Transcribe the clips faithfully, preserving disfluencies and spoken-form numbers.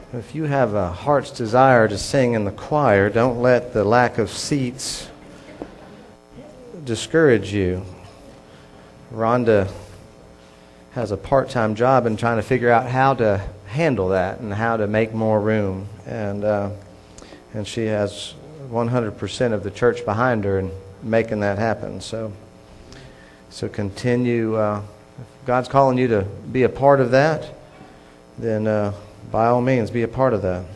If you have a heart's desire to sing in the choir, don't let the lack of seats discourage you. Rhonda has a part-time job in trying to figure out how to handle that and how to make more room. And uh, and she has one hundred percent of the church behind her in making that happen. So, so continue. Uh, if God's calling you to be a part of that, then uh, by all means, be a part of that.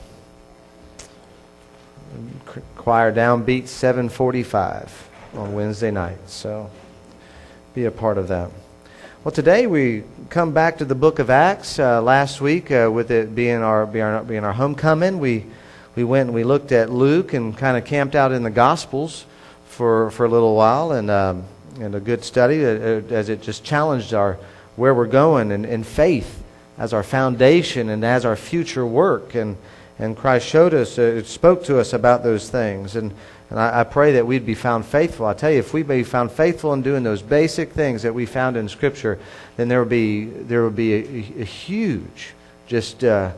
Choir downbeat seven forty-five on Wednesday nights. So be a part of that. Well, today we come back to the book of Acts. Uh, last week, uh, with it being our, being our being our homecoming, we we went and we looked at Luke and kind of camped out in the Gospels for for a little while, and um, and a good study as it just challenged our where we're going and, and faith as our foundation and as our future work. And and Christ showed us, uh, it spoke to us about those things. And And I, I pray that we'd be found faithful. I tell you, if we be found faithful in doing those basic things that we found in Scripture, then there will be there will be a, a huge, just uh,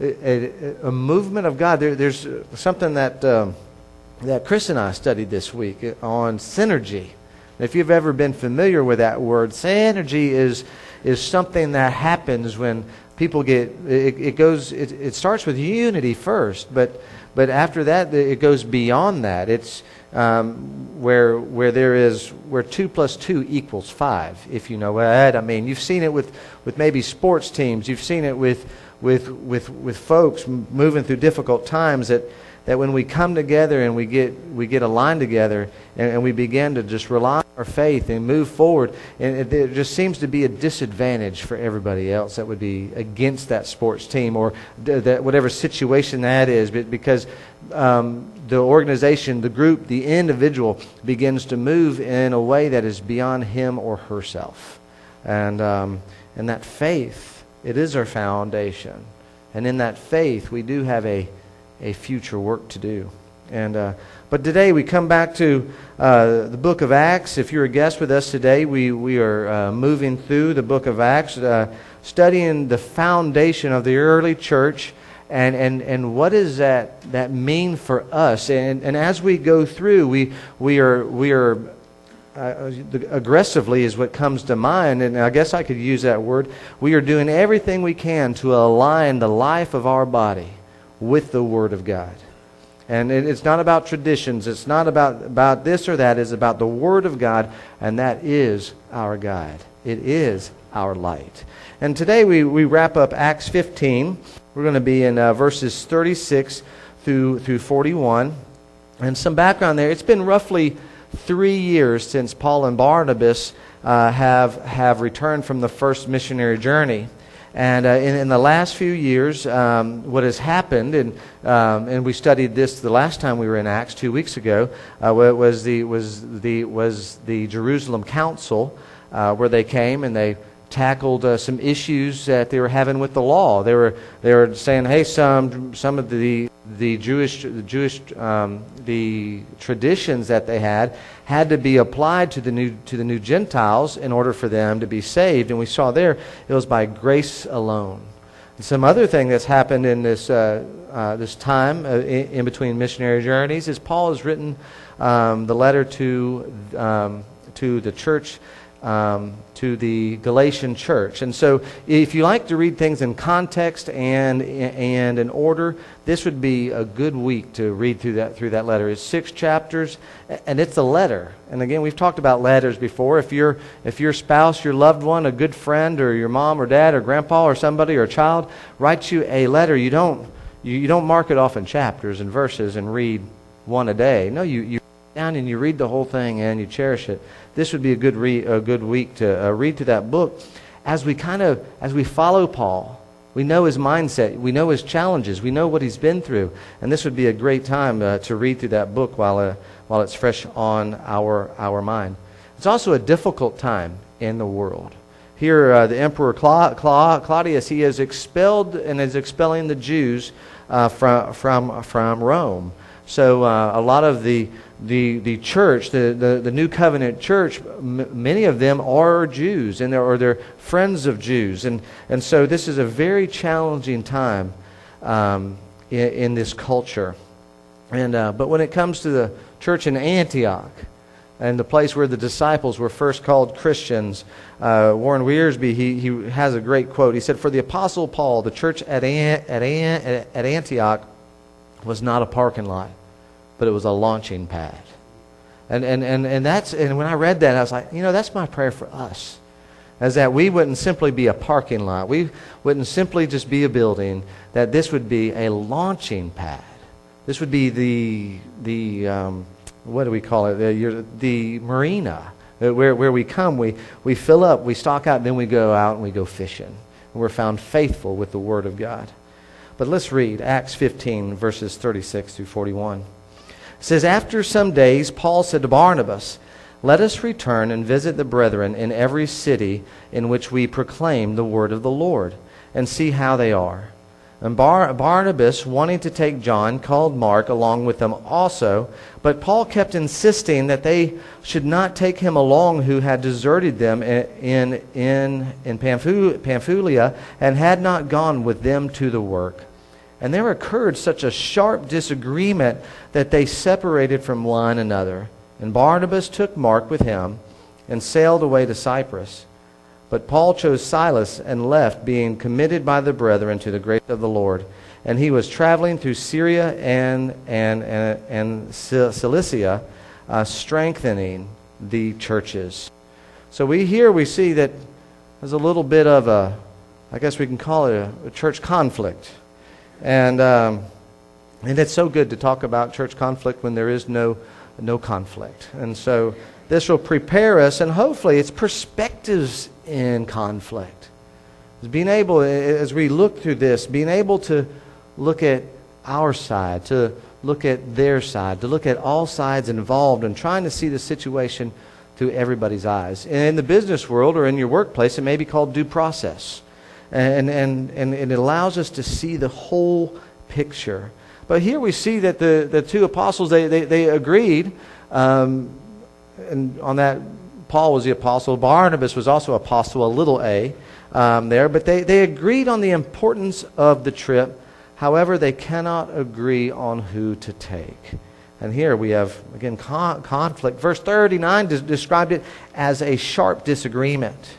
a, a movement of God. There, there's something that um, that Chris and I studied this week on synergy. If you've ever been familiar with that word, synergy is is something that happens when people get it, it goes. It, it starts with unity first, but. But after that, it goes beyond that. It's um, where where there is where two plus two equals five. If you know what I mean, you've seen it with, with maybe sports teams. You've seen it with with with with folks moving through difficult times. That that when we come together and we get we get aligned together and, and we begin to just rely on our faith and move forward, and it, it just seems to be a disadvantage for everybody else that would be against that sports team or d- that whatever situation that is, but because um, the organization, the group, the individual begins to move in a way that is beyond him or herself, and um, and that faith, it is our foundation, and in that faith we do have a a future work to do. And uh, but today we come back to uh, the book of Acts. If you're a guest with us today, we we are uh, moving through the book of Acts, uh, studying the foundation of the early church, and and and what does that that mean for us? And and as we go through, we we are we are uh, aggressively is what comes to mind, and I guess I could use that word. We are doing everything we can to align the life of our body with the Word of God. And it's not about traditions. It's not about, about this or that. It's about the Word of God, and that is our guide. It is our light. And today we, we wrap up Acts fifteen. We're going to be in uh, verses thirty-six through, through forty-one. And some background there. It's been roughly three years since Paul and Barnabas uh, have, have returned from the first missionary journey. And uh, in, in the last few years, um, what has happened, and um, and we studied this the last time we were in Acts two weeks ago, uh, was the was the was the Jerusalem Council, uh, where they came and they tackled uh, some issues that they were having with the law. They were they were saying, hey, some some of the the Jewish the Jewish um, the traditions that they had had to be applied to the new to the new Gentiles in order for them to be saved. And we saw there it was by grace alone. And some other thing that's happened in this uh, uh, this time uh, in, in between missionary journeys is Paul has written um, the letter to um, to the church. Um, to the Galatian church. And so if you like to read things in context and and in order, this would be a good week to read through that through that letter. It's six chapters, and it's a letter. And again, we've talked about letters before. If your if your spouse, your loved one, a good friend, or your mom or dad or grandpa or somebody or a child writes you a letter, you don't you, you don't mark it off in chapters and verses and read one a day. No, you you down and you read the whole thing and you cherish it. This would be a good re- a good week to uh, read through that book as we kind of as we follow Paul. We know his mindset, we know his challenges, we know what he's been through, and this would be a great time uh, to read through that book while uh, while it's fresh on our our mind. It's also a difficult time in the world. Here, uh, the Emperor Cla- Cla- Claudius, he has expelled and is expelling the Jews uh, from from from Rome. So uh, a lot of the the the church, the, the, the New Covenant church, m- many of them are Jews, and they're, or they're friends of Jews, and and so this is a very challenging time um, in, in this culture. And uh, but when it comes to the church in Antioch, and the place where the disciples were first called Christians, uh, Warren Wiersbe, he, he has a great quote. He said, "For the Apostle Paul, the church at, An- at, An- at Antioch was not a parking lot, but it was a launching pad." And, and, and, and, that's, and when I read that, I was like, you know, that's my prayer for us, is that we wouldn't simply be a parking lot. We wouldn't simply just be a building, that this would be a launching pad. This would be the, the um, what do we call it, the, the marina, where, where we come, we, we fill up, we stock out, and then we go out and we go fishing. And we're found faithful with the Word of God. But let's read Acts fifteen, verses thirty-six through forty-one. It says, "After some days, Paul said to Barnabas, 'Let us return and visit the brethren in every city in which we proclaim the word of the Lord, and see how they are.' And Bar- Barnabas, wanting to take John, called Mark along with them also. But Paul kept insisting that they should not take him along, who had deserted them in, in, in Pamphylia and had not gone with them to the work. And there occurred such a sharp disagreement that they separated from one another. And Barnabas took Mark with him and sailed away to Cyprus. But Paul chose Silas and left, being committed by the brethren to the grace of the Lord. And he was traveling through Syria and, and, and, and Cilicia, uh, strengthening the churches." So we here we see that there's a little bit of a, I guess we can call it a, a church conflict. And um, and it's so good to talk about church conflict when there is no no conflict. And so this will prepare us, and hopefully it's perspectives in conflict. It's being able, as we look through this, being able to look at our side, to look at their side, to look at all sides involved, and trying to see the situation through everybody's eyes. And in the business world or in your workplace, it may be called due process. And, and, and it allows us to see the whole picture. But here we see that the, the two apostles, they, they, they agreed, um, and on that, Paul was the apostle. Barnabas was also apostle, a little a, um, there. But they, they agreed on the importance of the trip. However, they cannot agree on who to take. And here we have, again, con- conflict. Verse thirty-nine des- described it as a sharp disagreement.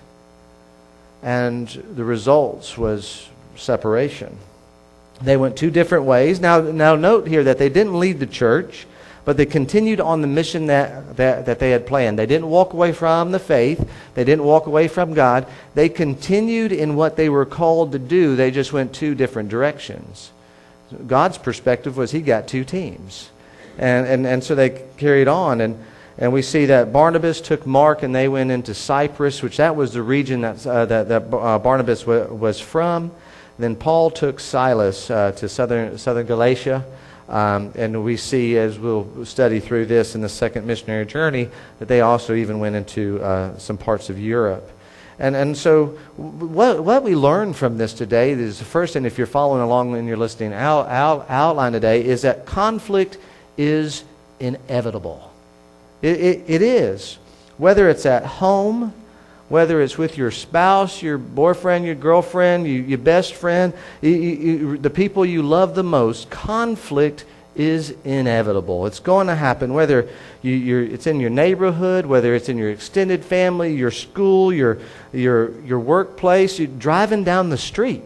And the results was separation. They went two different ways. Now, now note here that they didn't leave the church, but they continued on the mission that, that, that they had planned. They didn't walk away from the faith. They didn't walk away from God. They continued in what they were called to do. They just went two different directions. God's perspective was he got two teams. And, and, and so they carried on. And, and we see that Barnabas took Mark and they went into Cyprus, which that was the region that, uh, that, that uh, Barnabas w- was from. Then Paul took Silas uh, to southern, southern Galatia. Um, and we see, as we'll study through this in the second missionary journey, that they also even went into uh, some parts of Europe. And and so what what we learn from this today is the first, and if you're following along and you're listening, our, our outline today is that conflict is inevitable. It, it, it is. Whether it's at home, whether it's with your spouse, your boyfriend, your girlfriend, you, your best friend, you, you, the people you love the most, conflict is inevitable. It's going to happen, whether you, you're, it's in your neighborhood, whether it's in your extended family, your school, your your your workplace, you're driving down the street.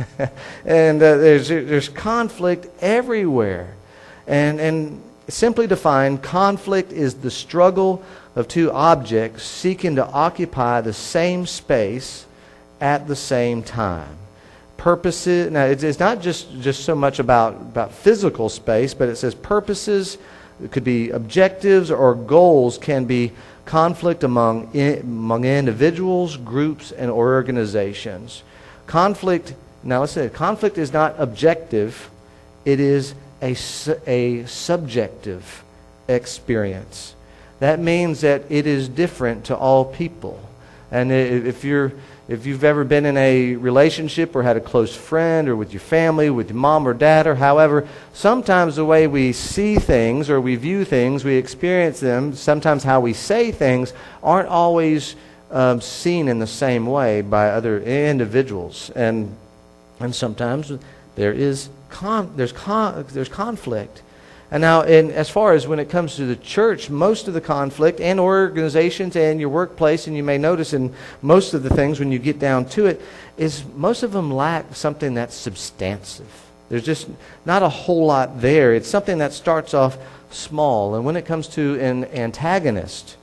and uh, there's there's conflict everywhere. And, and simply defined, conflict is the struggle of two objects seeking to occupy the same space at the same time. Purposes, now it's, it's not just, just so much about, about physical space, but it says purposes, it could be objectives or goals, can be conflict among, in, among individuals, groups, and organizations. Conflict, now listen, conflict is not objective, it is a, a subjective experience. That means that it is different to all people. And if you're if you've ever been in a relationship or had a close friend or with your family, with your mom or dad or however, sometimes the way we see things or we view things, we experience them, sometimes how we say things aren't always um, seen in the same way by other individuals. And and sometimes there is con- there's con- there's conflict. And now, in, as far as when it comes to the church, most of the conflict and organizations and your workplace, and you may notice in most of the things when you get down to it, is most of them lack something that's substantive. There's just not a whole lot there. It's something that starts off small. And when it comes to an antagonist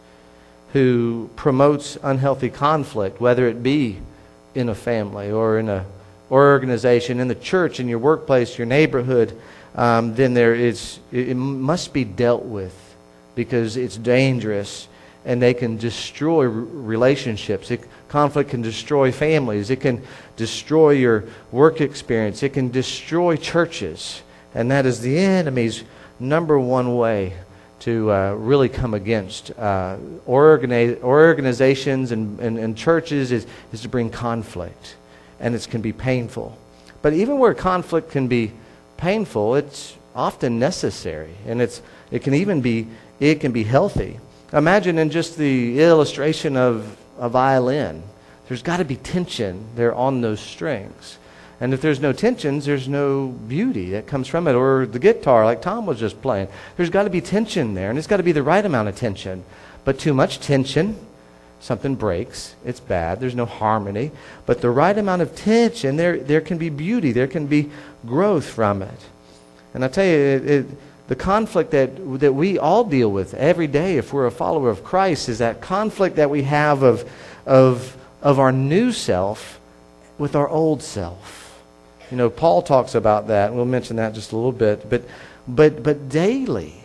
who promotes unhealthy conflict, whether it be in a family or in a or organization, in the church, in your workplace, your neighborhood, Um, then there is, it must be dealt with, because it's dangerous and they can destroy relationships. It, conflict can destroy families. It can destroy your work experience. It can destroy churches. And that is the enemy's number one way to uh, really come against uh, organize, organizations and, and, and churches is, is to bring conflict. And it can be painful. But even where conflict can be painful, it's often necessary, and it's it can even be it can be healthy. Imagine in just the illustration of a violin, there's got to be tension there on those strings, and if there's no tensions, there's no beauty that comes from it. Or the guitar, like Tom was just playing, there's got to be tension there, and it's got to be the right amount of tension. But too much tension, something breaks. It's bad. There's no harmony. But the right amount of tension, there there can be beauty. There can be growth from it. And I tell you, it, it, the conflict that that we all deal with every day, if we're a follower of Christ, is that conflict that we have of of of our new self with our old self. You know, Paul talks about that. We'll mention that just a little bit. But but but daily.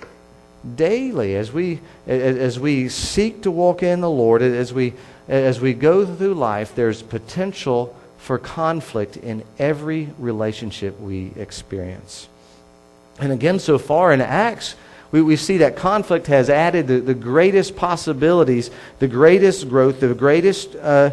Daily, as we as we seek to walk in the Lord, as we as we go through life, there's potential for conflict in every relationship we experience. And again, so far in Acts, we, we see that conflict has added the, the greatest possibilities, the greatest growth, the greatest uh,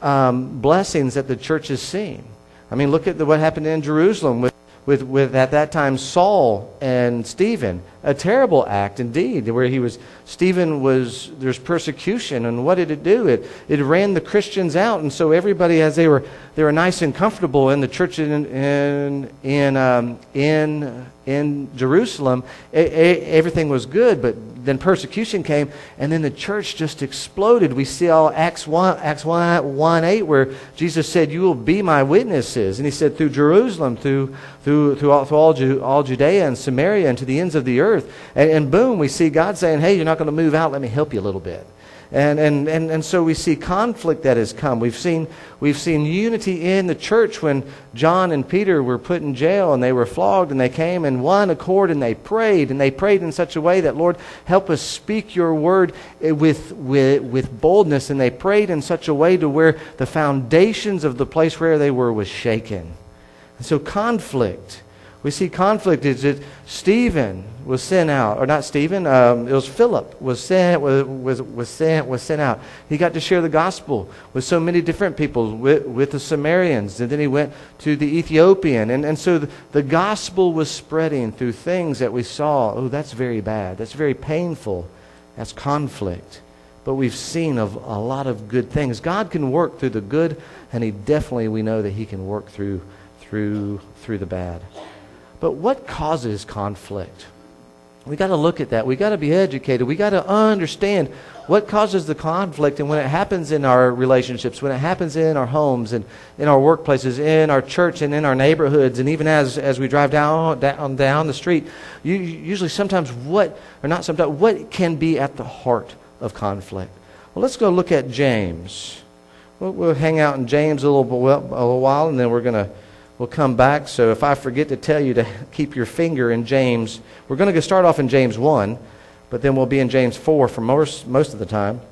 um, blessings that the church has seen. I mean, look at the, what happened in Jerusalem with With, with at that time Saul and Stephen, a terrible act indeed, where he was Stephen was there's persecution, and what did it do? It it ran the Christians out, and so everybody, as they were they were nice and comfortable in the church in in in um, in, in Jerusalem, a, a, everything was good, but then persecution came, and then the church just exploded. We see all Acts one Acts one one eight where Jesus said, "You will be my witnesses," and he said through Jerusalem, through through through all, through all, Ju- all Judea and Samaria and to the ends of the earth. And, and boom, we see God saying, "Hey, you're not going to move out. Let me help you a little bit." And, and and and so we see conflict that has come. We've seen we've seen unity in the church when John and Peter were put in jail and they were flogged, and they came in one accord and they prayed, and they prayed in such a way that, "Lord, help us speak your word with with with boldness." And they prayed in such a way to where the foundations of the place where they were was shaken. And so conflict. We see conflict is that Stephen was sent out, or not Stephen, um, it was Philip was sent was, was was sent was sent out. He got to share the gospel with so many different people, with, with the Samaritans, and then he went to the Ethiopian, and and so the, the gospel was spreading through things that we saw. Oh, that's very bad. That's very painful. That's conflict. But we've seen of a lot of good things. God can work through the good, and He definitely, we know that He can work through through through the bad. But what causes conflict? We got to look at that. We got to be educated. We got to understand what causes the conflict, and when it happens in our relationships, when it happens in our homes and in our workplaces, in our church and in our neighborhoods, and even as as we drive down down down the street, you, usually sometimes what or not sometimes what can be at the heart of conflict? Well, let's go look at James. We'll, we'll hang out in James a little a little while, and then we're going to. We'll come back. So if I forget to tell you to keep your finger in James, we're going to start off in James one, but then we'll be in James four for most, most of the time.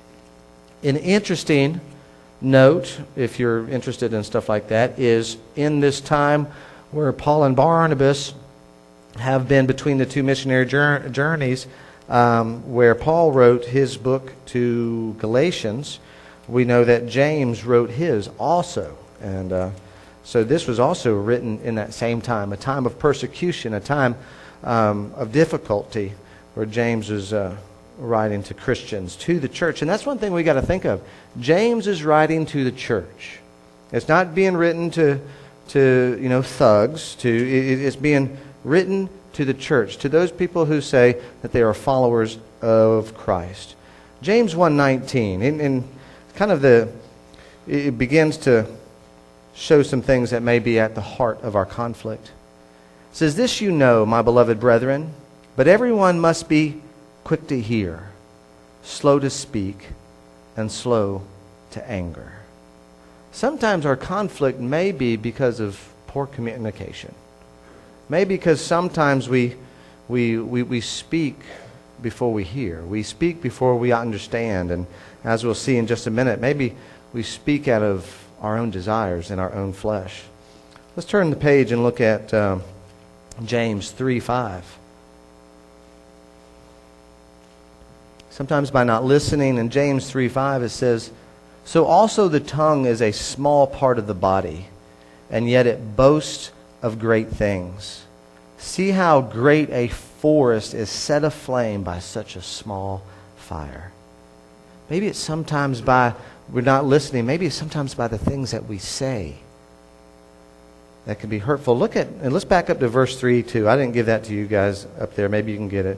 An interesting note, if you're interested in stuff like that, is in this time where Paul and Barnabas have been between the two missionary journeys, um, where Paul wrote his book to Galatians, we know that James wrote his also. And uh So this was also written in that same time, a time of persecution, a time um, of difficulty, where James was uh, writing to Christians, to the church. And that's one thing we got to think of. James is writing to the church. It's not being written to to, you know, thugs. To it, it's being written to the church, to those people who say that they are followers of Christ. James one nineteen, and, and kind of the, it begins to show some things that may be at the heart of our conflict. It says, "This you know, my beloved brethren, but everyone must be quick to hear, slow to speak, and slow to anger." Sometimes our conflict may be because of poor communication. Maybe because sometimes we, we, we, we speak before we hear. We speak before we understand. And as we'll see in just a minute, maybe we speak out of our own desires and our own flesh. Let's turn the page and look at uh, James three five. Sometimes by not listening, in James three five it says, "So also the tongue is a small part of the body, and yet it boasts of great things. See how great a forest is set aflame by such a small fire." Maybe it's sometimes by we're not listening. Maybe it's sometimes by the things that we say that can be hurtful. Look at, and let's back up to verse three too. I didn't give that to you guys up there. Maybe you can get it.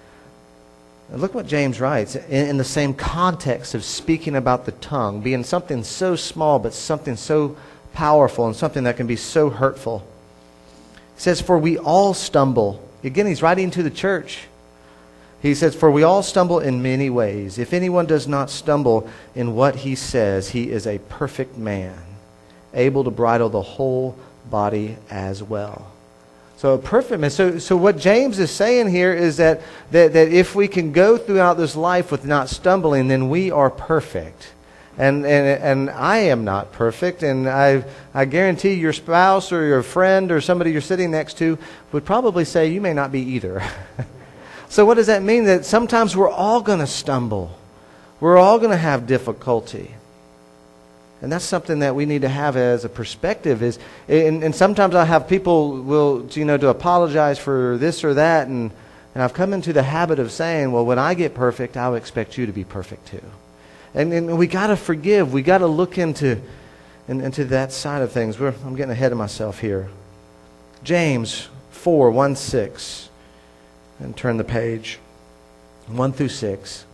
And look what James writes in, in the same context of speaking about the tongue being something so small but something so powerful and something that can be so hurtful. He says, "For we all stumble." Again, he's writing to the church. He says, "For we all stumble in many ways. If anyone does not stumble in what he says, he is a perfect man, able to bridle the whole body as well." So a perfect man. So, so what James is saying here is that, that, that if we can go throughout this life with not stumbling, then we are perfect. And, and and I am not perfect, and I I guarantee your spouse or your friend or somebody you're sitting next to would probably say you may not be either. So what does that mean? That sometimes we're all going to stumble. We're all going to have difficulty. And that's something that we need to have as a perspective. Is and, and sometimes I have people will you know to apologize for this or that, and and I've come into the habit of saying, well, when I get perfect, I'll expect you to be perfect too. And, and we got to forgive. We got to look into, in, into that side of things. We're, I'm getting ahead of myself here. James four, one, six. And turn the page. one through six.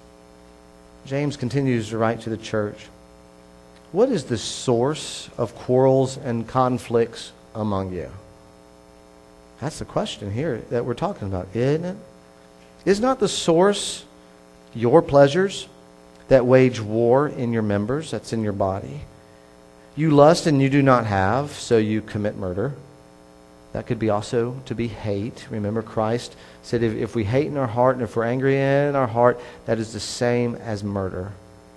James continues to write to the church. "What is the source of quarrels and conflicts among you?" That's the question here that we're talking about, isn't it? Is not the source your pleasures that wage war in your members, that's in your body? You lust and you do not have, so you commit murder. That could be also to be hate. Remember, Christ said if, if we hate in our heart and if we're angry in our heart, that is the same as murder.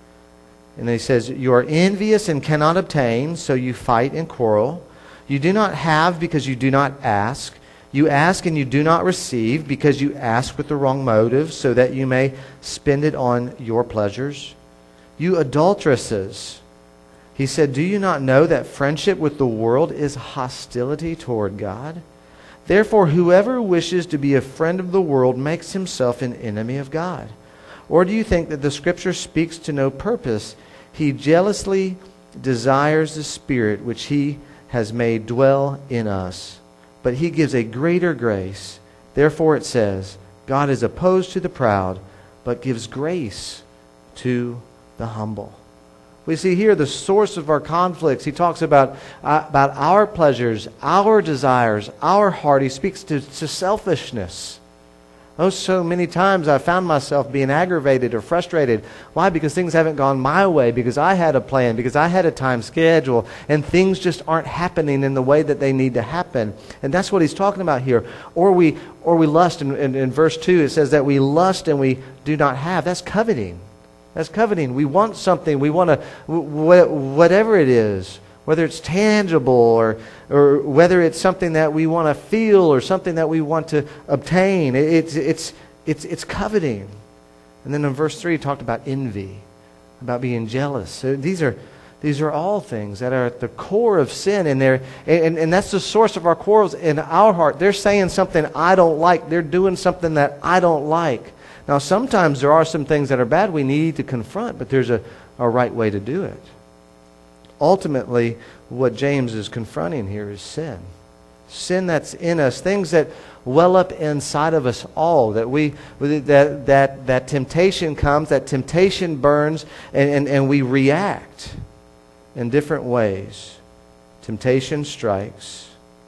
And then he says, you are envious and cannot obtain, so you fight and quarrel. You do not have because you do not ask. You ask and you do not receive because you ask with the wrong motive, so that you may spend it on your pleasures. You adulteresses. He said, do you not know that friendship with the world is hostility toward God? Therefore, whoever wishes to be a friend of the world makes himself an enemy of God. Or do you think that the Scripture speaks to no purpose? He jealously desires the Spirit which He has made dwell in us. But He gives a greater grace. Therefore it says, God is opposed to the proud, but gives grace to the humble. We see here the source of our conflicts. He talks about, uh, about our pleasures, our desires, our heart. He speaks to, to selfishness. Oh, so many times I found myself being aggravated or frustrated. Why? Because things haven't gone my way, because I had a plan, because I had a time schedule, and things just aren't happening in the way that they need to happen. And that's what he's talking about here. Or we or we lust, in, in, in verse two it says that we lust and we do not have. That's coveting. That's coveting. We want something. We want to, wh- whatever it is, whether it's tangible or or whether it's something that we want to feel or something that we want to obtain. It's it's it's it's coveting. And then in verse three, he talked about envy, about being jealous. So these are these are all things that are at the core of sin, and they're and, and that's the source of our quarrels in our heart. They're saying something I don't like. They're doing something that I don't like. Now, sometimes there are some things that are bad we need to confront, but there's a, a right way to do it. ultimately, what James is confronting here is sin. Sin that's in us, things that well up inside of us all, that we that that that temptation comes, that temptation burns, and, and, and we react in different ways. Temptation strikes.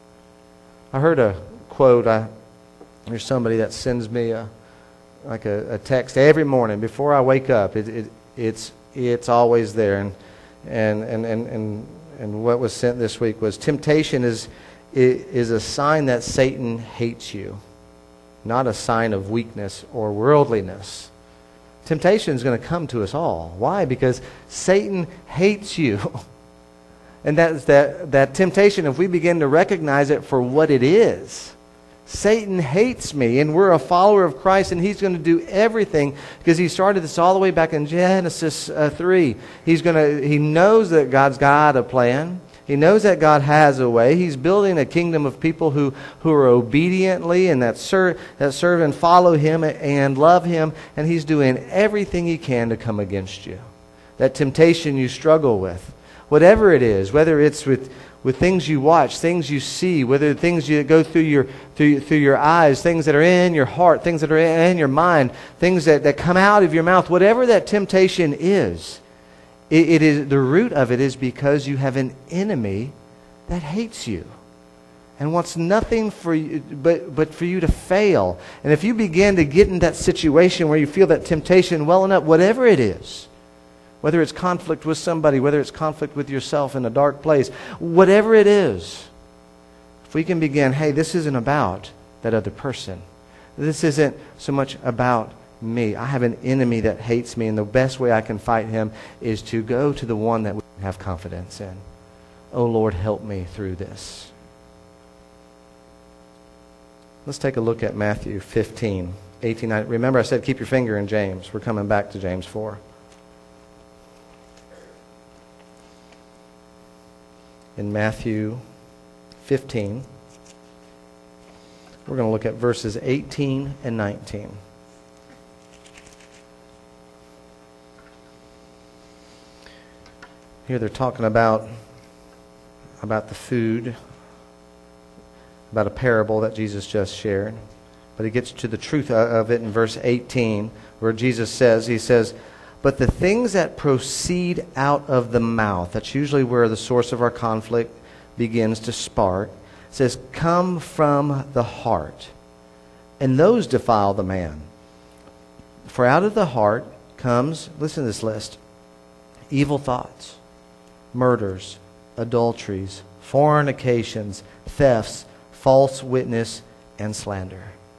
I heard a quote. I, there's somebody that sends me a like a, a text every morning before I wake up. It, it it's it's always there, and and and and and and what was sent this week was temptation is. is a sign that Satan hates you, not a sign of weakness or worldliness. Temptation is going to come to us all. Why? Because Satan hates you. And that's that, that temptation, if we begin to recognize it for what it is, Satan hates me, and we're a follower of Christ, and he's going to do everything, because he started this all the way back in Genesis uh, three. He's going to, he knows that God's got a plan. He knows that God has a way. He's building a kingdom of people who, who are obediently and that serve, that serve and follow Him and love Him. And He's doing everything He can to come against you. That temptation you struggle with, whatever it is, whether it's with, with things you watch, things you see, whether things you go through your, through, through your eyes, things that are in your heart, things that are in your mind, things that, that come out of your mouth, whatever that temptation is, It, it is the root of it is because you have an enemy that hates you and wants nothing for you but, but for you to fail. And if you begin to get in that situation where you feel that temptation welling up, whatever it is, whether it's conflict with somebody, whether it's conflict with yourself in a dark place, whatever it is, if we can begin, hey, this isn't about that other person. This isn't so much about me. I have an enemy that hates me, and the best way I can fight him is to go to the one that we have confidence in. Oh Lord, help me through this. Let's take a look at Matthew fifteen, eighteen, nineteen. Remember I said keep your finger in James. We're coming back to James four. In Matthew fifteen, we're going to look at verses eighteen and nineteen. Here they're talking about, about the food, about a parable that Jesus just shared. But he gets to the truth of it in verse eighteen, where Jesus says, he says, but the things that proceed out of the mouth, that's usually where the source of our conflict begins to spark, says, come from the heart, and those defile the man. For out of the heart comes, listen to this list, evil thoughts, murders, adulteries, fornications, thefts, false witness, and slander.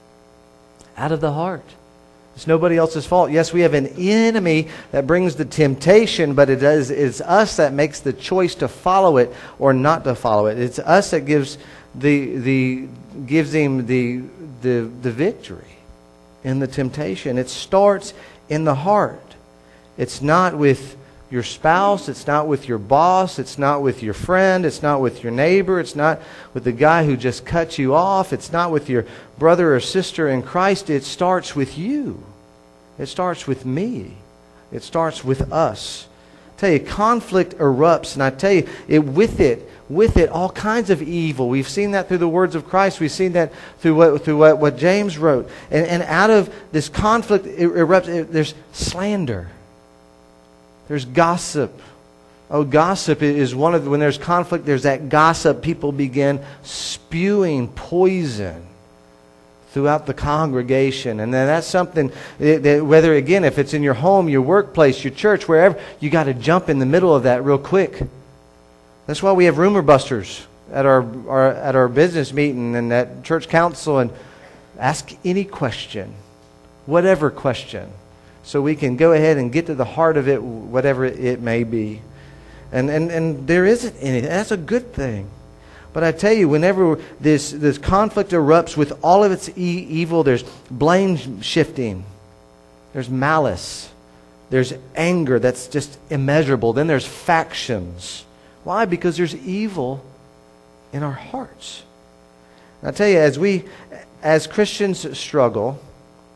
Out of the heart. It's nobody else's fault. Yes, we have an enemy that brings the temptation, but it is it's us that makes the choice to follow it or not to follow it. It's us that gives the the gives him the the the victory in the temptation. It starts in the heart. It's not with your spouse, it's not with your boss, it's not with your friend, it's not with your neighbor, it's not with the guy who just cut you off, it's not with your brother or sister in Christ. It starts with you. It starts with me. It starts with us. I tell you, conflict erupts, and I tell you, it with it, with it, all kinds of evil. We've seen that through the words of Christ. We've seen that through what through what, what James wrote. And, and out of this conflict it erupts, it, there's slander. There's gossip. Oh, gossip is one of the, when there's conflict, there's that gossip. People begin spewing poison throughout the congregation. And then that's something that, whether, again, if it's in your home, your workplace, your church, wherever, you got to jump in the middle of that real quick. That's why we have rumor busters at our, our at our business meeting and at church council, and ask any question, whatever question, so we can go ahead and get to the heart of it, whatever it may be. And and, and there isn't anything. That's a good thing. But I tell you, whenever this, this conflict erupts with all of its e- evil, there's blame shifting. There's malice. There's anger that's just immeasurable. Then there's factions. Why? Because there's evil in our hearts. And I tell you, as we, as Christians struggle,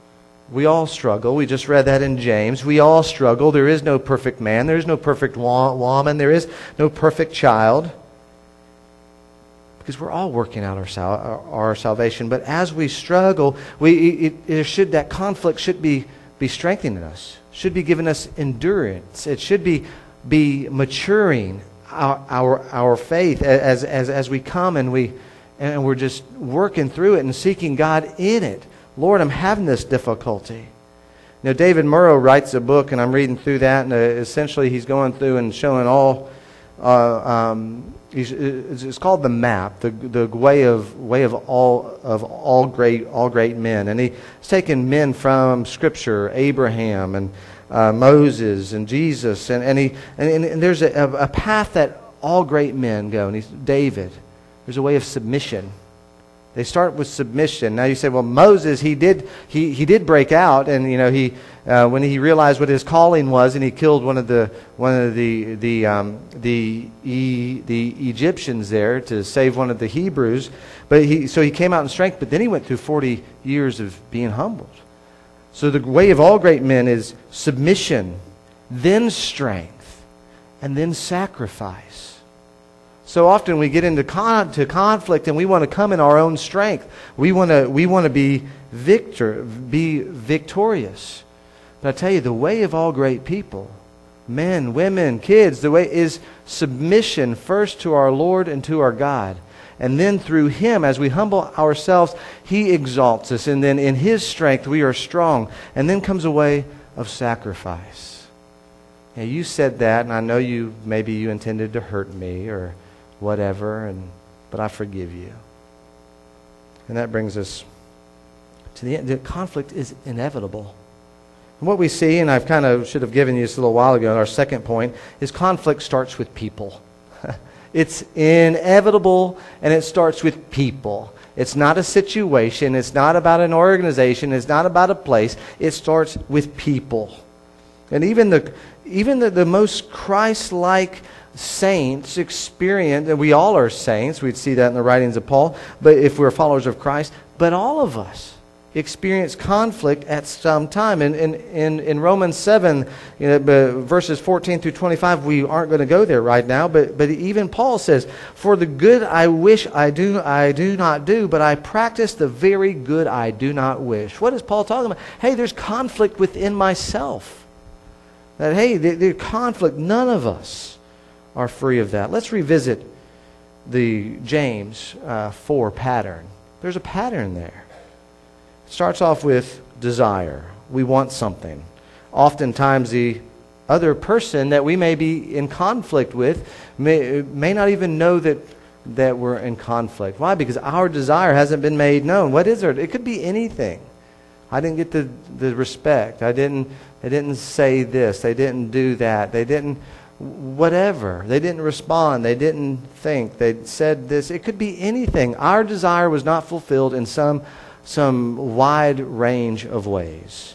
We all struggle. We just read that in James. We all struggle. There is no perfect man. There is no perfect wa- woman. There is no perfect child. Because we're all working out our, sal- our salvation. But as we struggle, we it, it should that conflict should be, be strengthening us. Should be giving us endurance. It should be be maturing our our, our faith as, as as we come and we and we're just working through it and seeking God in it. Lord, I'm having this difficulty. You know, David Murrow writes a book, and I'm reading through that, and uh, essentially he's going through and showing all. Uh, um, he's, it's called the map, the the way of way of all of all great all great men, and he's taken men from Scripture, Abraham and uh, Moses and Jesus, and and he and, and there's a, a path that all great men go, and he's David. There's a way of submission. They start with submission. Now you say, well, Moses, he did he, he did break out, and you know he uh, when he realized what his calling was, and he killed one of the one of the the um, the e, the Egyptians there to save one of the Hebrews. But he so he came out in strength. But then he went through forty years of being humbled. So the way of all great men is submission, then strength, and then sacrifice. So often we get into con- to conflict and we want to come in our own strength. We want to we want to be victor, be victorious. But I tell you, the way of all great people, men, women, kids, the way is submission first to our Lord and to our God. And then through Him, as we humble ourselves, He exalts us. And then in His strength we are strong. And then comes a way of sacrifice. Now, you said that, and I know you maybe you intended to hurt me or whatever, and but I forgive you. And that brings us to the end. The conflict is inevitable. And what we see, and I've kind of should have given you this a little while ago, our second point, is conflict starts with people. It's inevitable, and it starts with people. It's not a situation. It's not about an organization. It's not about a place. It starts with people. And even the even the, the most Christ-like saints experience, and we all are saints, we'd see that in the writings of Paul, but if we're followers of Christ, but all of us experience conflict at some time. And in, in, in Romans seven, you know, verses fourteen through twenty-five, we aren't going to go there right now, but, but even Paul says, for the good I wish I do, I do not do, but I practice the very good I do not wish. What is Paul talking about? Hey, there's conflict within myself. That, hey, the, the conflict, none of us are free of that. Let's revisit the James uh, four pattern. There's a pattern there. It starts off with desire. We want something. Oftentimes the other person that we may be in conflict with may, may not even know that, that we're in conflict. Why? Because our desire hasn't been made known. What is it? It could be anything. I didn't get the, the respect. I didn't, they didn't say this. They didn't do that. They didn't whatever. They didn't respond. They didn't think. They said this. It could be anything. Our desire was not fulfilled in some, some wide range of ways.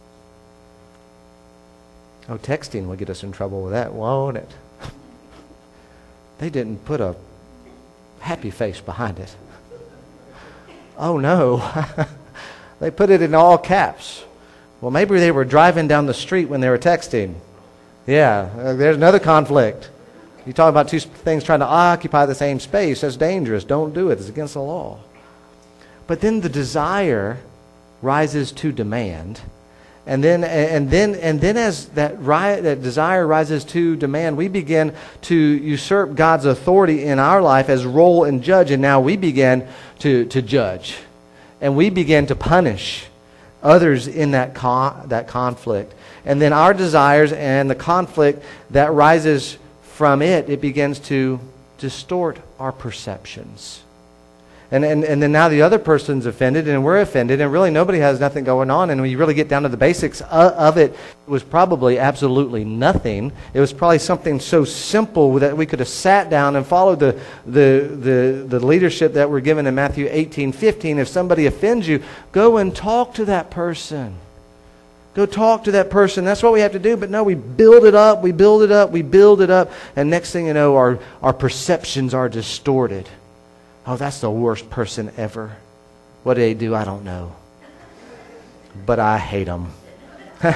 Oh, texting will get us in trouble with that, won't it? They didn't put a happy face behind it. Oh, no. They put it in all caps. Well, maybe they were driving down the street when they were texting. Yeah, uh, there's another conflict. You talk about two things trying to occupy the same space. That's dangerous. Don't do it. It's against the law. But then the desire rises to demand. And then and then and then as that ri- that desire rises to demand, we begin to usurp God's authority in our life as role and judge, and now we begin to, to judge. And we begin to punish others in that con- that conflict. And then our desires and the conflict that rises from it, it begins to distort our perceptions. And, and and then now the other person's offended and we're offended, and really nobody has nothing going on. And when you really get down to the basics of, of it, it was probably absolutely nothing. It was probably something so simple that we could have sat down and followed the the the, the leadership that we're given in Matthew eighteen fifteen. If somebody offends you, go and talk to that person. Go talk to that person. That's what we have to do. But no, we build it up, we build it up, we build it up, and next thing you know, our, our perceptions are distorted. Oh, that's the worst person ever. What did they do? I don't know. but I hate them. It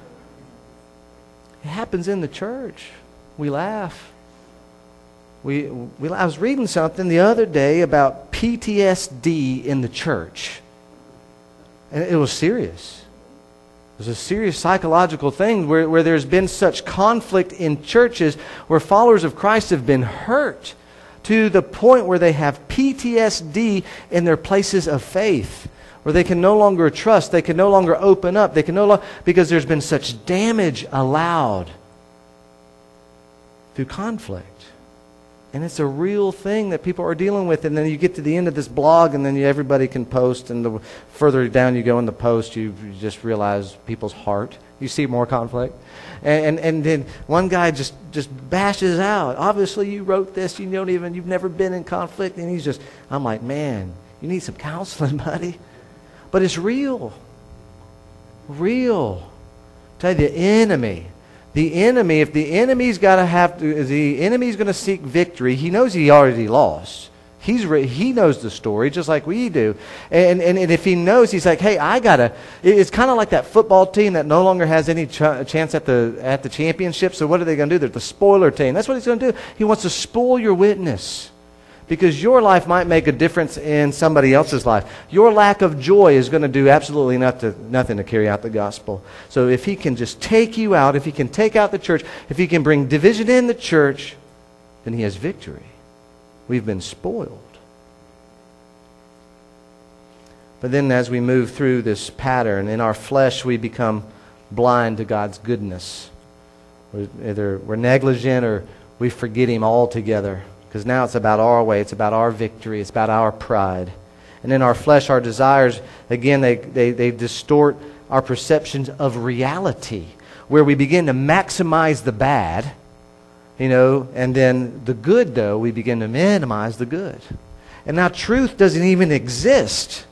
happens in the church. We laugh. We, we, I was reading something the other day about P T S D in the church. And it was serious. It was a serious psychological thing where, where there's been such conflict in churches where followers of Christ have been hurt to the point where they have P T S D in their places of faith, where they can no longer trust, they can no longer open up, they can no longer, because there's been such damage allowed through conflict. And it's a real thing that people are dealing with. And then you get to the end of this blog, and then you, everybody can post. And the further down you go in the post, you, you just realize people's heart. You see more conflict. And, and and then one guy just, just bashes out. Obviously, you wrote this. You don't even, you've never been in conflict. And he's just, I'm like, man, you need some counseling, buddy. But it's real. Real. I tell you, the enemy. The enemy, if the enemy's got to have to, if the enemy's going to seek victory, he knows he already lost. He's re, he knows the story just like we do, and, and and if he knows, he's like, hey, I gotta. It's kind of like that football team that no longer has any ch- chance at the at the championship. So what are they going to do? They're the spoiler team. That's what he's going to do. He wants to spoil your witness. Because your life might make a difference in somebody else's life. Your lack of joy is going to do absolutely nothing, nothing to carry out the gospel. So if he can just take you out, if he can take out the church, if he can bring division in the church, then he has victory. We've been spoiled. But then as we move through this pattern, in our flesh we become blind to God's goodness. We're either we're negligent or we forget Him altogether. Because now it's about our way, it's about our victory, it's about our pride. And in our flesh, our desires, again, they, they, they distort our perceptions of reality, where we begin to maximize the bad, you know, and then the good, though, we begin to minimize the good. And now truth doesn't even exist.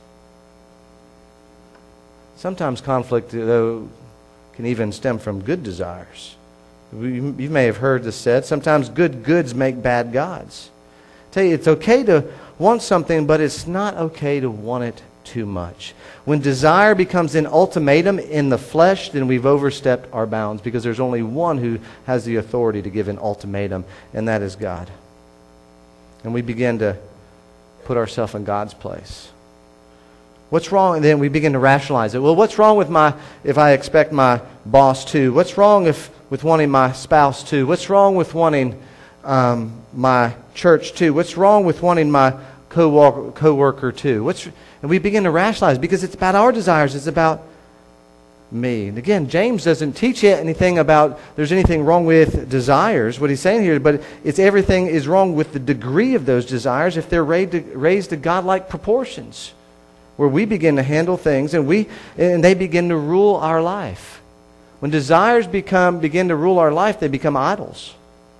Sometimes conflict, though, can even stem from good desires. You may have heard this said, sometimes good goods make bad gods. I tell you, it's okay to want something, but it's not okay to want it too much. When desire becomes an ultimatum in the flesh, then we've overstepped our bounds, because there's only one who has the authority to give an ultimatum, and that is God. And we begin to put ourselves in God's place. What's wrong? And then we begin to rationalize it. Well, what's wrong with my, if I expect my boss to? What's wrong if with wanting my spouse to? What's wrong with wanting um, my church to? What's wrong with wanting my co-worker, co-worker to? What's, and we begin to rationalize, because it's about our desires. It's about me. And again, James doesn't teach you anything about there's anything wrong with desires, what he's saying here, but it's everything is wrong with the degree of those desires if they're raised to, raised to godlike proportions, where we begin to handle things and we and they begin to rule our life. When desires become begin to rule our life, they become idols.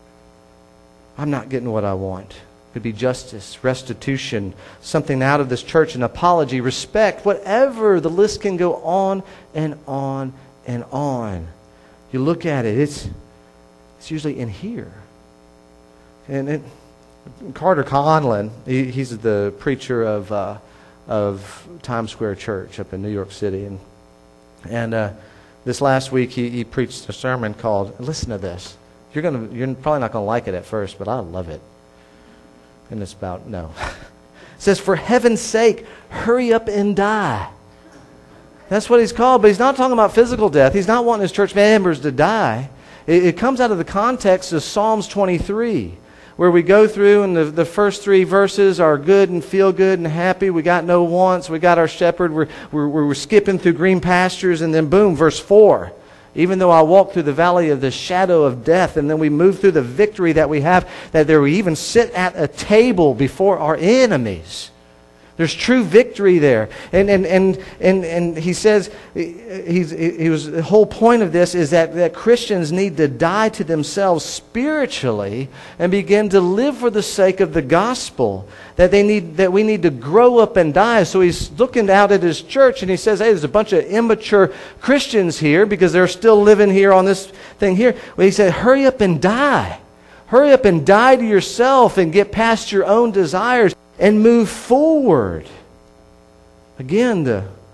I'm not getting what I want. It could be justice, restitution, something out of this church, an apology, respect, whatever. The list can go on and on and on. You look at it, it's it's usually in here. And it, Carter Conlon, he, he's the preacher of uh, of Times Square Church up in New York City, and and. Uh, This last week, he, he preached a sermon called, listen to this. You're gonna, you're probably not going to like it at first, but I love it. And it's about, no. It says, for heaven's sake, hurry up and die. That's what he's called, but he's not talking about physical death. He's not wanting his church members to die. It, it comes out of the context of Psalms twenty-three, where we go through and the, the first three verses are good and feel good and happy. We got no wants. We got our shepherd. We're, we're, we're skipping through green pastures. And then boom, verse four. Even though I walk through the valley of the shadow of death. And then we move through the victory that we have, that there we even sit at a table before our enemies. There's true victory there. And and and and, and he says, he's, he was, the whole point of this is that, that Christians need to die to themselves spiritually and begin to live for the sake of the gospel. That they need that we need to grow up and die. So he's looking out at his church and he says, hey, there's a bunch of immature Christians here because they're still living here on this thing here. Well, he said, hurry up and die. Hurry up and die to yourself and get past your own desires and move forward. Again, the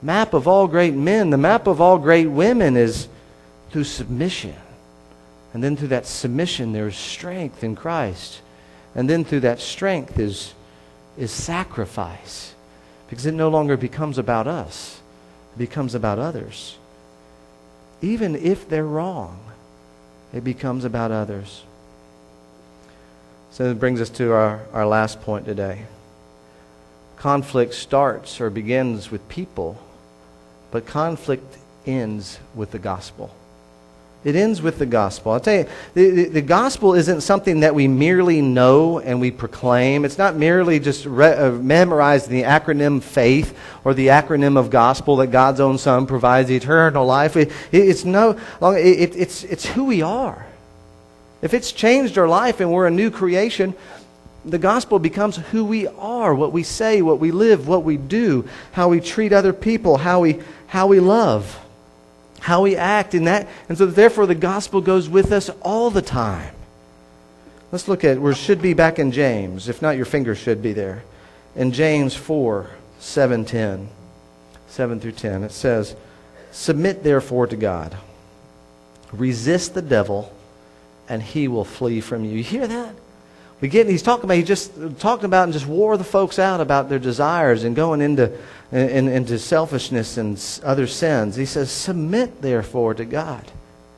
map of all great men, the map of all great women is through submission. And then through that submission, there's strength in Christ. And then through that strength is, is sacrifice. Because it no longer becomes about us. It becomes about others. Even if they're wrong, it becomes about others. So that brings us to our, our last point today. Conflict starts or begins with people, but conflict ends with the gospel. It ends with the gospel. I'll tell you, the, the, the gospel isn't something that we merely know and we proclaim. It's not merely just re, uh, memorizing the acronym faith or the acronym of gospel that God's own Son provides eternal life. It, it, it's no, it, it's, it's who we are. If it's changed our life and we're a new creation, the gospel becomes who we are, what we say, what we live, what we do, how we treat other people, how we how we love, how we act in that. And so therefore the gospel goes with us all the time. Let's look at, we should be back in James. If not, your finger should be there. In James four, seven, ten. seven through ten. It says, "Submit therefore to God. Resist the devil, and he will flee from you." You hear that? We get, he's talking about, he just talked about and just wore the folks out about their desires and going into, in, into selfishness and other sins. He says, "Submit therefore to God.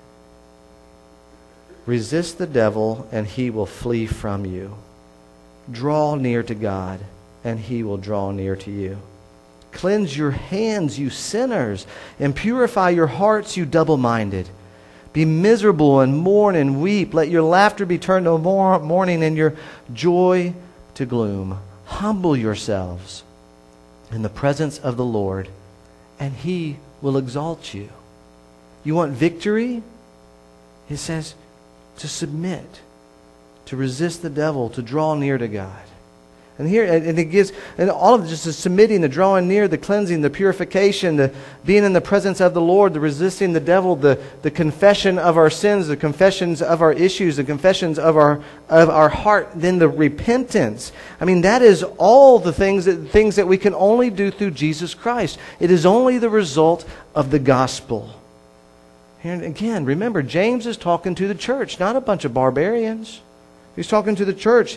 Resist the devil, and he will flee from you. Draw near to God, and he will draw near to you. Cleanse your hands, you sinners, and purify your hearts, you double-minded. Be miserable and mourn and weep. Let your laughter be turned to mourning and your joy to gloom. Humble yourselves in the presence of the Lord, and he will exalt you." You want victory? It says to submit, to resist the devil, to draw near to God. And here, and it gives, and all of it just is submitting, the drawing near, the cleansing, the purification, the being in the presence of the Lord, the resisting the devil, the, the confession of our sins, the confessions of our issues, the confessions of our of our heart, then the repentance. I mean, that is all the things that things that we can only do through Jesus Christ. It is only the result of the gospel. And again, remember, James is talking to the church, not a bunch of barbarians. He's talking to the church.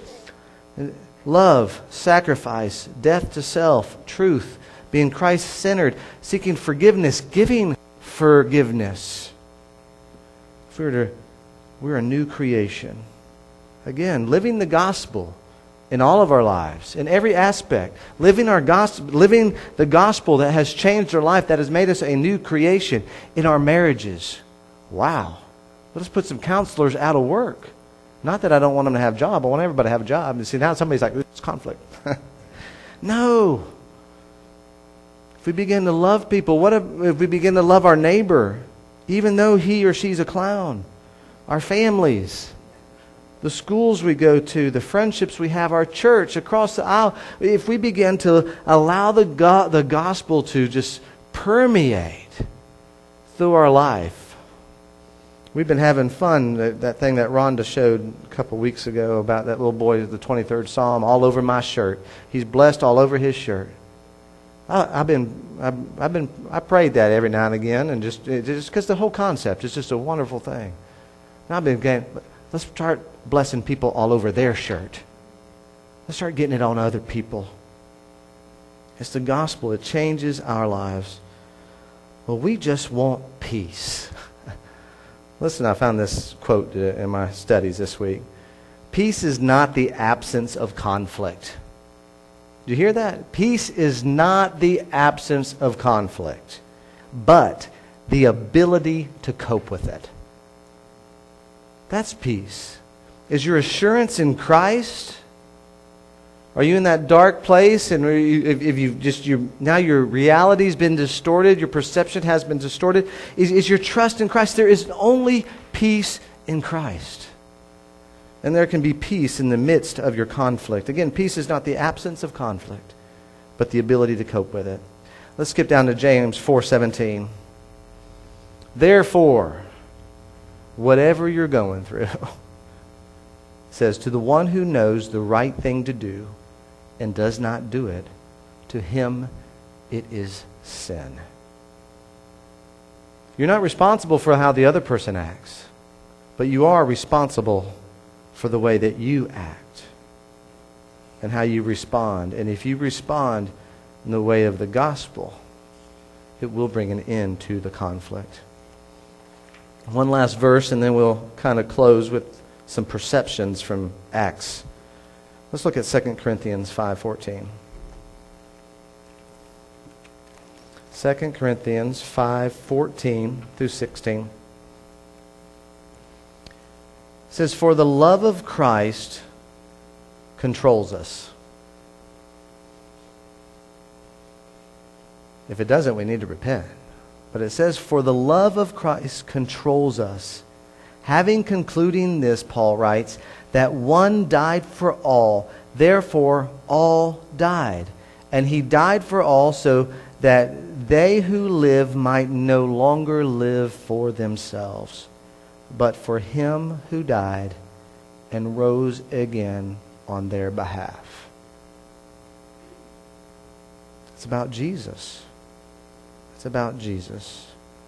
Love, sacrifice, death to self, truth, being Christ-centered, seeking forgiveness, giving forgiveness. If we were to, we're a new creation. Again, living the gospel in all of our lives, in every aspect. Living our gospel, living the gospel that has changed our life, that has made us a new creation in our marriages. Wow. Let us put some counselors out of work. Not that I don't want them to have a job. I want everybody to have a job. And see, now somebody's like, it's conflict. No. If we begin to love people, what if, if we begin to love our neighbor, even though he or she's a clown? Our families, the schools we go to, the friendships we have, our church, across the aisle. If we begin to allow the, go- the gospel to just permeate through our life. We've been having fun, that, that thing that Rhonda showed a couple weeks ago about that little boy, the twenty-third Psalm, all over my shirt. He's blessed all over his shirt. I, I've been, I've, I've been, I prayed that every now and again, and just just because the whole concept is just a wonderful thing. And I've been getting, let's start blessing people all over their shirt. Let's start getting it on other people. It's the gospel. It changes our lives. Well, we just want peace. Listen, I found this quote in my studies this week. Peace is not the absence of conflict. Do you hear that? Peace is not the absence of conflict, but the ability to cope with it. That's peace. Is your assurance in Christ? Are you in that dark place, and if, if you just you now your reality's been distorted, your perception has been distorted? Is, is your trust in Christ? There is only peace in Christ, and there can be peace in the midst of your conflict. Again, peace is not the absence of conflict, but the ability to cope with it. Let's skip down to James four seventeen. Therefore, whatever you're going through, says, to the one who knows the right thing to do and does not do it, to him it is sin. You're not responsible for how the other person acts, but you are responsible for the way that you act and how you respond. And if you respond in the way of the gospel, it will bring an end to the conflict. One last verse, and then we'll kind of close with some perceptions from Acts. Let's look at Second Corinthians five fourteen. Second Corinthians five fourteen through sixteen. It says, "For the love of Christ controls us." If it doesn't, we need to repent. But it says, "For the love of Christ controls us. Having concluding this," Paul writes, "that one died for all, therefore all died. And he died for all so that they who live might no longer live for themselves, but for him who died and rose again on their behalf." It's about Jesus. It's about Jesus.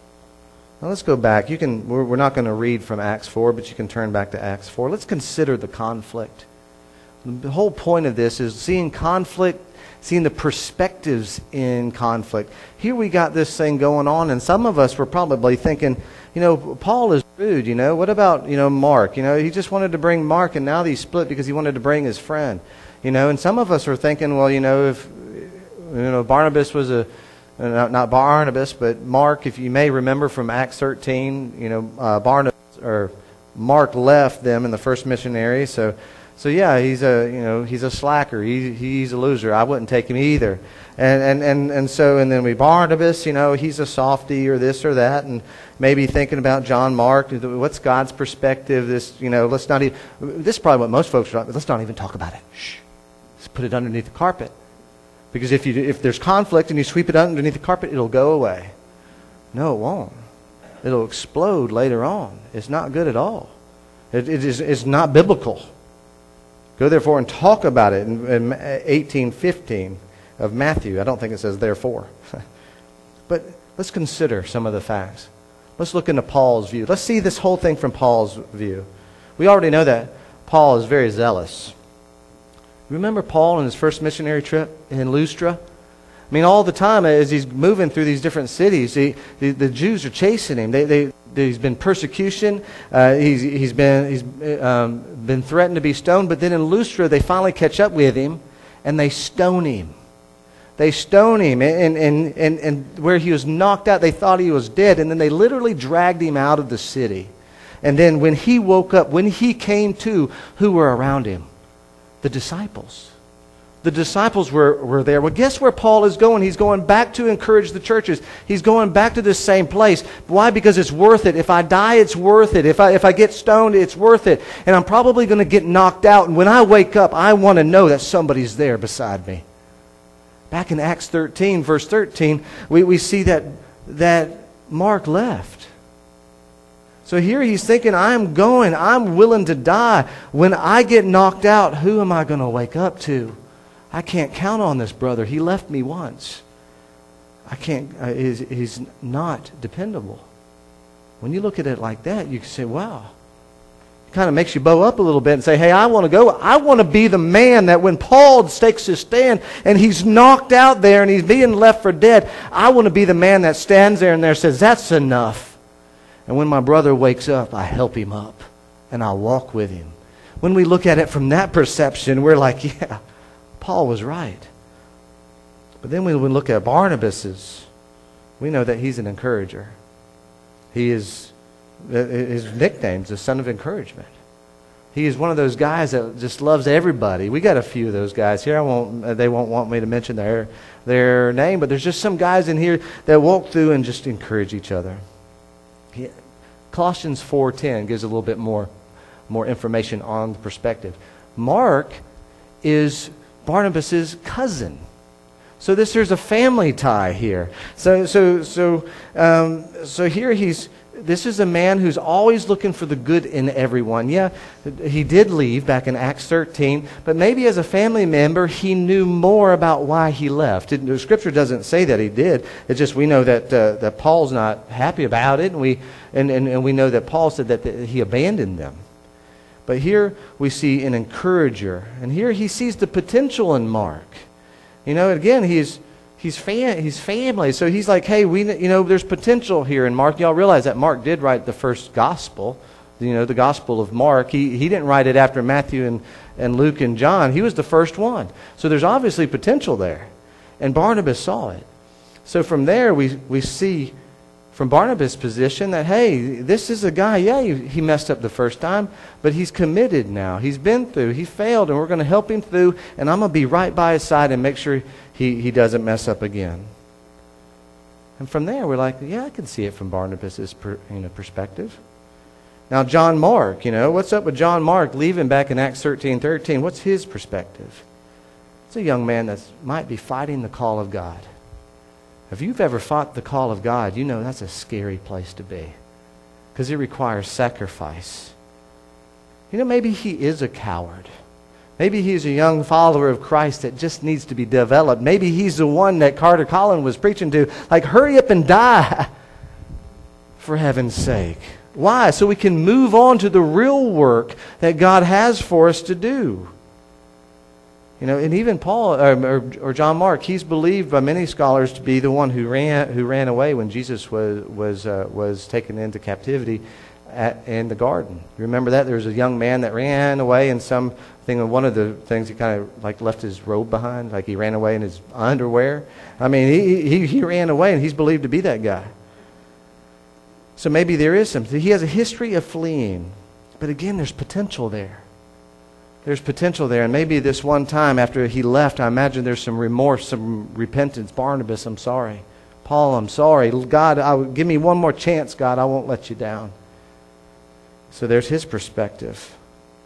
Now let's go back. You can. We're, we're not going to read from Acts four, but you can turn back to Acts four. Let's consider the conflict. The whole point of this is seeing conflict, seeing the perspectives in conflict. Here we got this thing going on, and some of us were probably thinking, you know, Paul is rude, you know. What about, you know, Mark? You know, he just wanted to bring Mark, and now he's split because he wanted to bring his friend. You know, and some of us are thinking, well, you know, if, you know, Barnabas was a, not, not Barnabas, but Mark, if you may remember from Acts thirteen, you know, uh, Barnabas, or Mark left them in the first missionary, so... So yeah, he's a you know he's a slacker. He he's a loser. I wouldn't take him either. And and and and so and then we Barnabas, you know, he's a softy or this or that, and maybe thinking about John Mark. What's God's perspective? This you know, let's not even. This is probably what most folks are. Let's not even talk about it. Shh. Let's put it underneath the carpet, because if you if there's conflict and you sweep it underneath the carpet, it'll go away. No, it won't. It'll explode later on. It's not good at all. It, it is it's not biblical. Go therefore and talk about it in, in eighteen fifteen of Matthew. I don't think it says therefore. But let's consider some of the facts. Let's look into Paul's view. Let's see this whole thing from Paul's view. We already know that Paul is very zealous. Remember Paul in his first missionary trip in Lystra? I mean, all the time as he's moving through these different cities, he, the, the Jews are chasing him. They, they, there's been persecution. Uh, he's, he's been he's um, been threatened to be stoned. But then in Lystra, they finally catch up with him, and they stone him. They stone him, and, and, and, and where he was knocked out, they thought he was dead, and then they literally dragged him out of the city. And then when he woke up, when he came to, who were around him? The disciples. The disciples were, were there. Well, guess where Paul is going? He's going back to encourage the churches. He's going back to this same place. Why? Because it's worth it. If I die, it's worth it. If I, if I get stoned, it's worth it. And I'm probably going to get knocked out. And when I wake up, I want to know that somebody's there beside me. Back in Acts thirteen, verse thirteen, we, we see that, that Mark left. So here he's thinking, I'm going. I'm willing to die. When I get knocked out, who am I going to wake up to? I can't count on this brother. He left me once. I can't. Uh, he's, he's not dependable. When you look at it like that, you can say, wow. It kind of makes you bow up a little bit and say, hey, I want to go. I want to be the man that when Paul takes his stand and he's knocked out there and he's being left for dead, I want to be the man that stands there and there says, that's enough. And when my brother wakes up, I help him up and I walk with him. When we look at it from that perception, we're like, yeah, Paul was right. But then when we look at Barnabas's, we know that he's an encourager. He is, his nickname's the son of encouragement. He is one of those guys that just loves everybody. We got a few of those guys here. I won't, they won't want me to mention their, their name, but there's just some guys in here that walk through and just encourage each other. He, Colossians four ten gives a little bit more, more information on the perspective. Mark is Barnabas's cousin. So this there's a family tie here. So so so um, so here he's this is a man who's always looking for the good in everyone. Yeah, he did leave back in Acts thirteen, but maybe as a family member, he knew more about why he left. It, the Scripture doesn't say that he did. It's just we know that uh, that Paul's not happy about it, and we and, and, and we know that Paul said that, that he abandoned them. But here we see an encourager, and here he sees the potential in Mark. You know, again, he's He's fam- he's family, so he's like, hey, we you know, there's potential here in Mark. Y'all realize that Mark did write the first gospel, you know, the Gospel of Mark. He he didn't write it after Matthew and, and Luke and John. He was the first one. So there's obviously potential there. And Barnabas saw it. So from there, we, we see from Barnabas' position that, hey, this is a guy, yeah, he, he messed up the first time, but he's committed now. He's been through. He failed, and we're going to help him through, and I'm going to be right by his side and make sure he, he doesn't mess up again. And from there, we're like, yeah, I can see it from Barnabas' per, you know, perspective. Now, John Mark, you know, what's up with John Mark leaving back in Acts thirteen thirteen? What's his perspective? It's a young man that might be fighting the call of God. If you've ever fought the call of God, you know that's a scary place to be because it requires sacrifice. You know, maybe he is a coward. Maybe he's a young follower of Christ that just needs to be developed. Maybe he's the one that Carter Collin was preaching to, like, hurry up and die for heaven's sake. Why? So we can move on to the real work that God has for us to do. You know, and even Paul or, or, or John Mark, he's believed by many scholars to be the one who ran who ran away when Jesus was was uh, was taken into captivity at, in the garden. You remember that? There was a young man that ran away, and some thing. One of the things he kind of like left his robe behind, like he ran away in his underwear. I mean, he he he ran away, and he's believed to be that guy. So maybe there is something. He has a history of fleeing, but again, there's potential there. There's potential there. And maybe this one time after he left, I imagine there's some remorse, some repentance. Barnabas, I'm sorry. Paul, I'm sorry. God, I, give me one more chance, God. I won't let you down. So there's his perspective.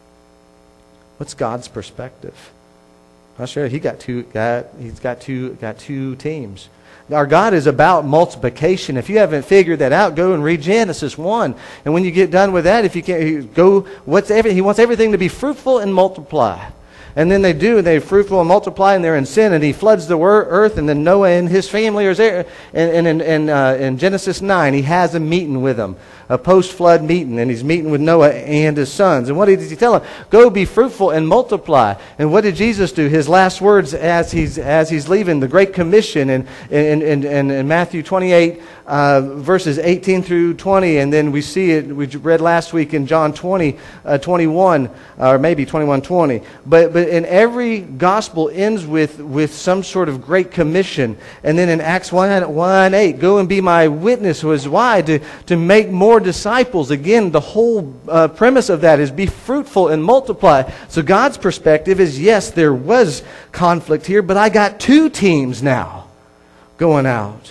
What's God's perspective? I'm sure he got two. Got he's got two. Got two teams. Our God is about multiplication. If you haven't figured that out, go and read Genesis one. And when you get done with that, if you can't go, what's every, he wants everything to be fruitful and multiply. And then they do, and they're fruitful and multiply, and they're in sin, and he floods the earth, and then Noah and his family are there. And, and, and uh, in Genesis nine, he has a meeting with them, a post-flood meeting, and he's meeting with Noah and his sons. And what did he tell them? Go be fruitful and multiply. And what did Jesus do? His last words as he's as he's leaving, the Great Commission in, in, in, in, in Matthew twenty-eight, uh, verses eighteen through twenty, and then we see it, we read last week in John twenty, uh, twenty-one, or maybe twenty-one twenty. But, but in every gospel ends with, with some sort of Great Commission. And then in Acts one eight, go and be my witness. Was why? To, to make more disciples. Again, the whole uh, premise of that is be fruitful and multiply. So God's perspective is, yes, there was conflict here, but I got two teams now going out.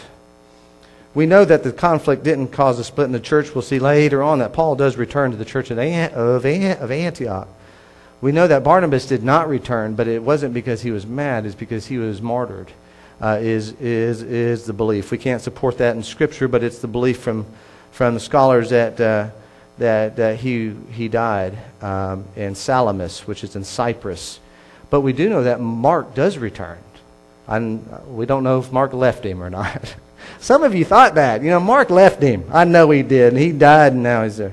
We know that the conflict didn't cause a split in the church. We'll see later on that Paul does return to the church of Antioch. We know that Barnabas did not return, but it wasn't because he was mad. It's because he was martyred, uh, is, is, is the belief. We can't support that in Scripture, but it's the belief from, from the scholars that, uh, that, that he, he died um, in Salamis, which is in Cyprus. But we do know that Mark does return. And we don't know if Mark left him or not. Some of you thought that. You know, Mark left him. I know he did. And he died, and now he's there.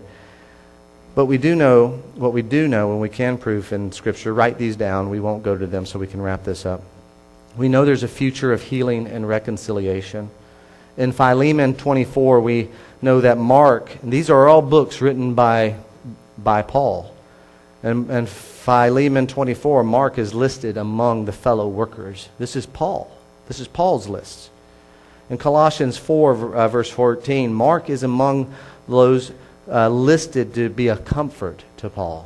But we do know, what we do know, and we can prove in Scripture, write these down. We won't go to them so we can wrap this up. We know there's a future of healing and reconciliation. In Philemon twenty-four, we know that Mark, and these are all books written by, by Paul. And, and Philemon twenty-four, Mark is listed among the fellow workers. This is Paul. This is Paul's list. In Colossians four, uh, verse fourteen, Mark is among those Uh, listed to be a comfort to Paul.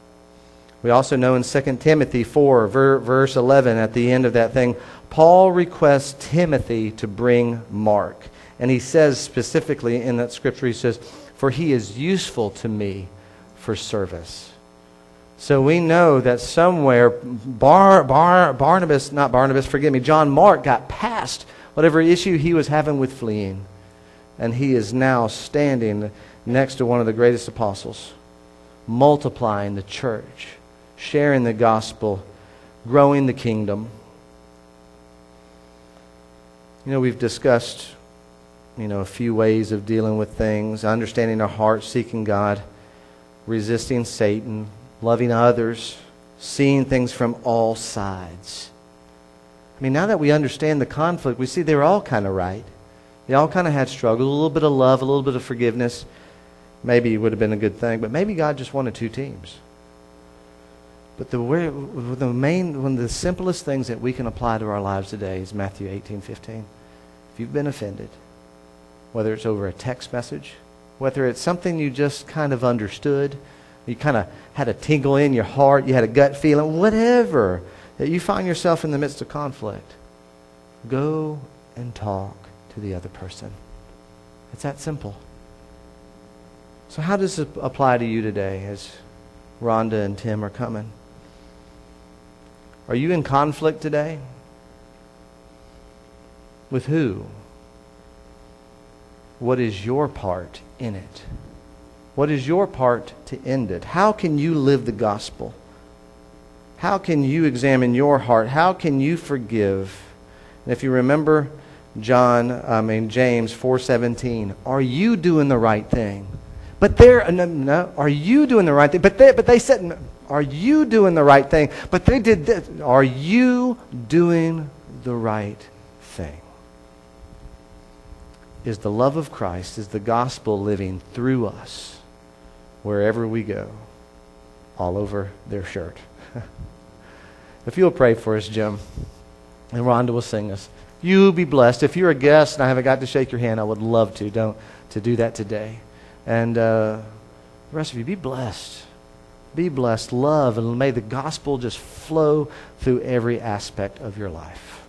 We also know in Second Timothy four, ver- verse eleven, at the end of that thing, Paul requests Timothy to bring Mark. And he says specifically in that scripture, he says, for he is useful to me for service. So we know that somewhere Bar, Bar, Barnabas, not Barnabas, forgive me, John Mark got past whatever issue he was having with fleeing. And he is now standing next to one of the greatest apostles, multiplying the church, sharing the gospel, growing the kingdom. You know, we've discussed, you know, a few ways of dealing with things, understanding our heart, seeking God, resisting Satan, loving others, seeing things from all sides. I mean, now that we understand the conflict, we see they were all kind of right. They all kind of had struggle, a little bit of love, a little bit of forgiveness. Maybe it would have been a good thing, but maybe God just wanted two teams. But the the main, one of the simplest things that we can apply to our lives today is Matthew eighteen fifteen. If you've been offended, whether it's over a text message, whether it's something you just kind of understood, you kind of had a tingle in your heart, you had a gut feeling, whatever, that you find yourself in the midst of conflict, go and talk to the other person. It's that simple. So how does it apply to you today as Rhonda and Tim are coming? Are you in conflict today? With who? What is your part in it? What is your part to end it? How can you live the gospel? How can you examine your heart? How can you forgive? And if you remember John, I mean James four seventeen, are you doing the right thing? But they're no, no, are you doing the right thing? But they, but they said, are you doing the right thing? But they did this. Are you doing the right thing? Is the love of Christ, is the gospel living through us wherever we go, all over their shirt? If you'll pray for us, Jim, and Rhonda will sing us. You be blessed. If you're a guest and I haven't got to shake your hand, I would love to. Don't to do that today. And uh, the rest of you, be blessed. Be blessed. Love, and may the gospel just flow through every aspect of your life.